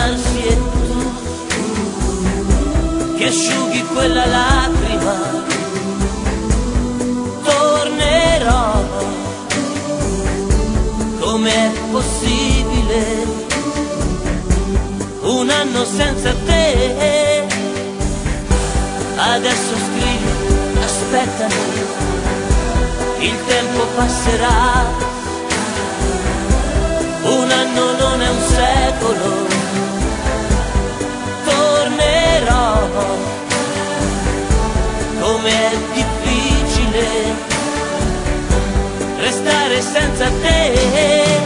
avvicinarsi e tu che asciughi quella lacrima. Tornerò, com'è possibile un anno senza te? Adesso scrivi, aspettami, il tempo passerà. Un anno non è un secolo. Tornerò, com'è difficile restare senza te.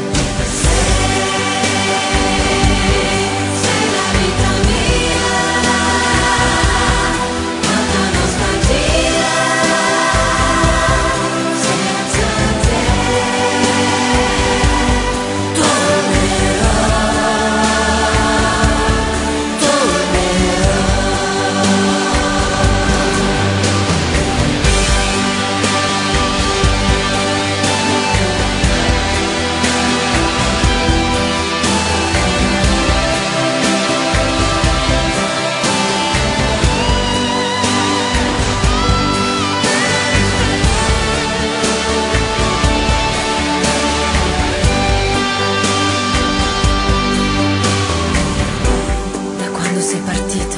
Sei partito,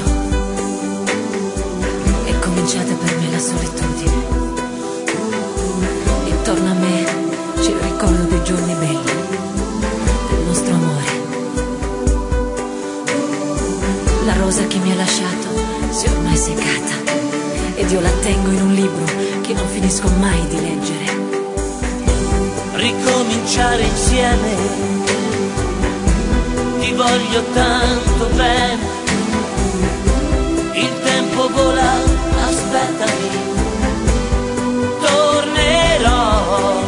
è cominciata per me la solitudine. Intorno a me c'è il ricordo dei giorni belli, del nostro amore. La rosa che mi ha lasciato si è ormai seccata ed io la tengo in un libro che non finisco mai di leggere. Ricominciare insieme, ti voglio tanto bene. Il tempo vola, aspettami, tornerò.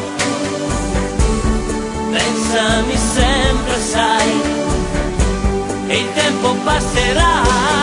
Pensami sempre, sai, e il tempo passerà.